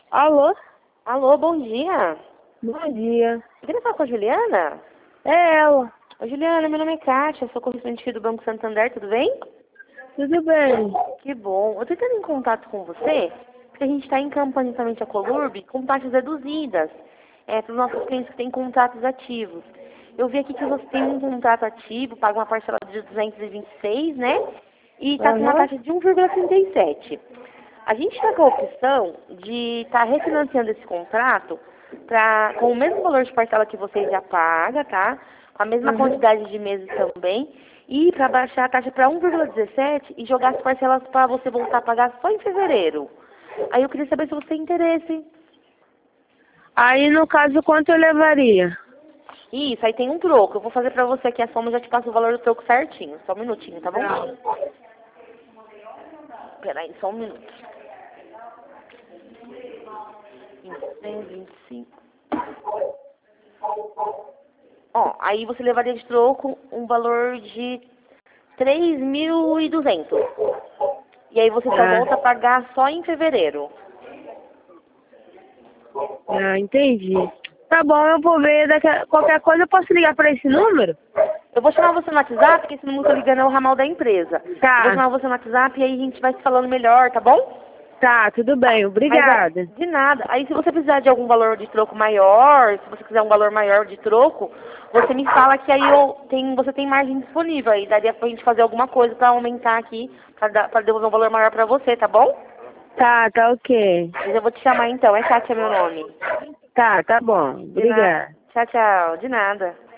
Alô? Alô, bom dia. Bom dia. Eu queria falar com a Juliana. É ela. Oi, Juliana, meu nome é Kátia, sou correspondente do Banco Santander, tudo bem? Tudo bem? Que bom. Eu tô entrando em contato com você, porque a gente está em campanha somente a Colurb com taxas reduzidas para os nossos clientes que têm contratos ativos. Eu vi aqui que você tem um contrato ativo, paga uma parcela de 226, né? E está com uma Aham. taxa de 1,37. A gente está com a opção de estar refinanciando esse contrato com o mesmo valor de parcela que você já paga, tá? Com a mesma Aham. quantidade de meses também. E para baixar a taxa para 1,17 e jogar as parcelas para você voltar a pagar só em fevereiro. Aí eu queria saber se você tem interesse. Aí, no caso, quanto eu levaria? Isso, aí tem um troco. Eu vou fazer para você aqui a soma e já te passo o valor do troco certinho. Só um minutinho, tá bom? Tá. Peraí, só um minuto. 26, 25. Ó, aí você levaria de troco um valor de 3.200. E aí você só volta a Ah, pagar só em fevereiro. entendi. Tá bom, eu vou ver. Qualquer coisa eu posso ligar para esse número? Eu vou chamar você no WhatsApp, porque esse número que eu tô ligando é o ramal da empresa. Eu vou Tá. chamar você no WhatsApp e aí a gente vai se falando melhor, tá bom? Tá, tudo bem. Mas Obrigada. de nada. Aí se você precisar de algum valor de troco maior, se você quiser um valor maior de troco, você me fala que aí você tem margem disponível. Aí daria pra gente fazer alguma coisa pra aumentar aqui, pra devolver um valor maior pra você, tá bom? Tá ok. Mas eu vou te chamar então. É Kátia meu nome. Tá bom. De nada. Obrigada. Tchau, tchau. De nada.